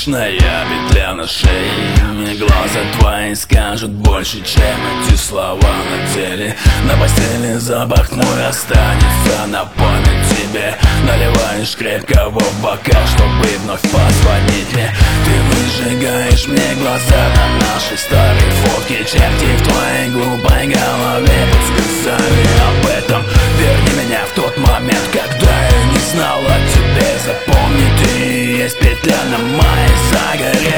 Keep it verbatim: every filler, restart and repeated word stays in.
вечная петля на шее. Глаза твои скажут больше, чем эти слова на деле. На постели запах мой останется на память тебе. Наливаешь крепкого в бокал, чтобы вновь позвонить мне. Ты выжигаешь мне глаза на нашей старой фотке. Черти в твоей глупой голове подсказали об этом. Верни меня в тот момент, когда я не знал о тебе. Запомни, ты есть петля на моей загоре.